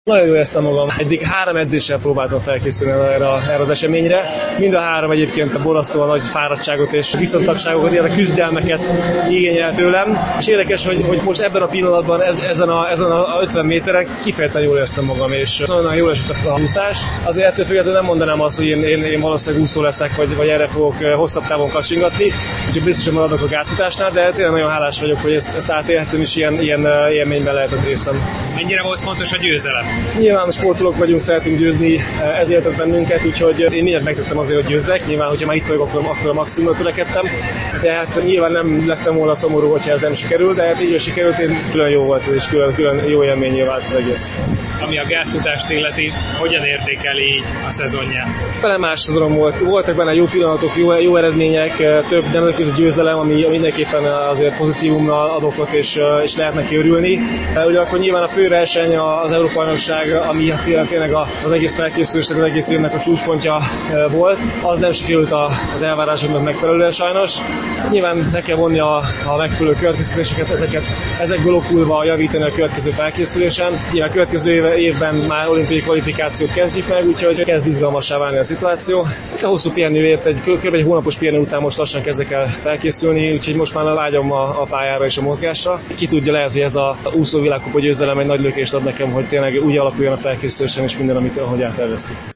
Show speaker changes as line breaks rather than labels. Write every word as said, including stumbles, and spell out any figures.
Nagyon jól éreztem magam. Eddig három edzéssel próbáltam felkészülni erre, erre az eseményre. Mind a három egyébként borzasztóan nagy fáradtságot és viszontagságokat, illetve küzdelmeket igényel tőlem. És érdekes, hogy, hogy most ebben a pillanatban ez, ezen, a, ezen a ötven méteren kifejezetten jól éreztem magam, és nagyon jól esett a húszás. Azért ettől függetlenül nem mondanám azt, hogy én, én, én valószínűleg úszó leszek, vagy, vagy erre fogok hosszabb távon kacsingatni, úgyhogy biztosan maradok a gátfutásnál, de tényleg nagyon hálás vagyok, hogy ezt, ezt átélhettem, és ilyen, ilyen élményben lehetett részem.
Mennyire volt fontos a győzelem?
Nyilván sportolók vagyunk, szeretünk győzni, ezért tett bennünket, úgyhogy én mindent megtettem azért, hogy győzzek. Nyilván, hogyha már itt vagyok, akkor, akkor a maximumra törekedtem. De hát nyilván nem lettem volna szomorú, hogyha ez nem sikerült, de hát így, hogy sikerült, én külön jó volt, és külön, külön jó élményé vált az egész.
Ami a gátfutást illeti, hogyan értékeli így a szezonját?
Fele más szezonom volt. Voltak benne jó pillanatok, jó, jó eredmények, több nemzetközi győzelem, ami mindenképpen azért pozitívumra ad okot, és, és lehet neki örülni. Ugyanakkor nyilván a főverseny, az Európa-bajnokság, ami tényleg az egész felkészülésnek, az egész évnek a csúcspontja volt, az nem sikerült az elvárásoknak megfelelően sajnos. Nyilván ne kell vonni a, a megfelelő következtetéseket, ezeket, ezekből okulva javítani a következő felkészülésen. Nyilván a következő évben már olimpiai kvalifikációt kezdjük meg, úgyhogy kezd izgalmassá válni a szituáció. A hosszú pihenőért, egy kb. Egy hónapos pihenő után most lassan kezdek el felkészülni, úgyhogy most már vágyom a, a pályára és a mozgásra. Ki tudja, lehet, hogy ez a úszó világkupa győzelem egy nagy lökést ad nekem, hogy tényleg úgy alakuljon a felkészülésen és minden, amit ahogy elterveztük.